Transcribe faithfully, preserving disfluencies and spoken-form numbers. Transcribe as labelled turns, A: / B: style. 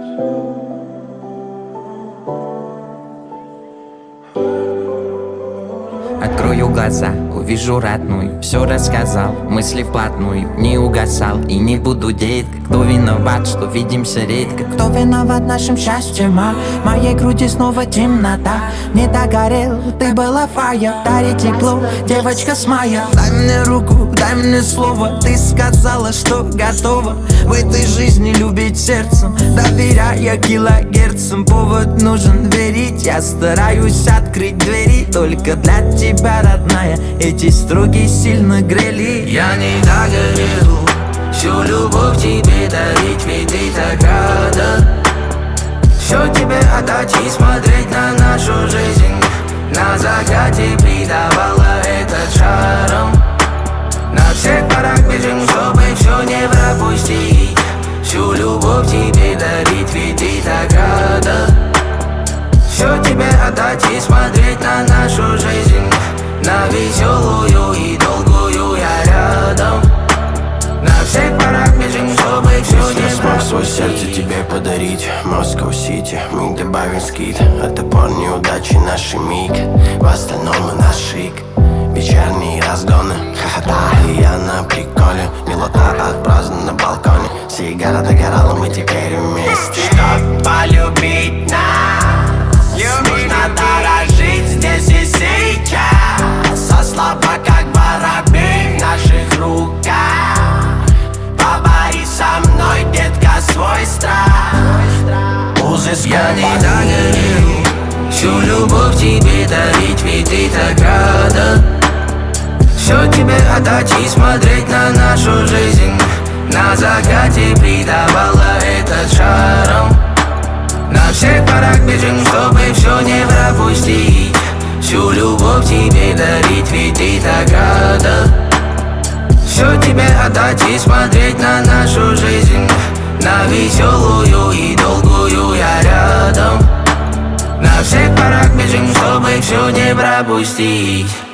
A: Открою глаза, увижу родную, все рассказал, мысли вплотную, не угасал и не буду детка. Кто виноват, что видимся редко? Кто виноват нашим счастьем, а? В моей груди снова темнота. Не догорел, ты была фая. Дари тепло, девочка с мая. Дай мне руку, дай мне слово. Ты сказала, что готова в этой жизни любить сердцем, доверяя килогерцам. Повод нужен верить, я стараюсь открыть двери только для тебя, родная. Эти строки сильно грели.
B: Я не догорел, всю любовь тебе дарить, ведь ты так рада. Все тебе отдать и смотреть на нашу жизнь. На закате придавала этот шаром. На всех парах бежим, чтобы все не пропустить. Всю любовь тебе дарить, ведь ты так рада. Все тебе отдать и смотреть на нашу жизнь. На веселую и долгую я рядом. На всех парах бежим, чтобы все не пропустить.
C: Смог свое сердце тебе подарить. Москва-Сити, мы добавим скид. Это пор неудачи наши миг. В остальном у нас шик. Вечерние разгоны, ха-ха-та. И я на приколе. Милота от праздника на балконе. Сигара догорала, мы теперь вместе. Чтоб полюбить нас, нужно дорожить здесь и сейчас. А слабо как воробей в наших руках. Побори со мной, детка, свой страх.
B: Я не догорел, всю любовь тебе дарить, ведь ты так рада. Все тебе отдать и смотреть на нашу жизнь. На закате придавала этот шаром. На всех парах бежим, чтобы все не пропустить. Всю любовь тебе дарить, ведь ты так рада. Все тебе отдать и смотреть на нашу жизнь. На веселую и долгую я рядом. На всех парах бежим, чтобы все не пропустить.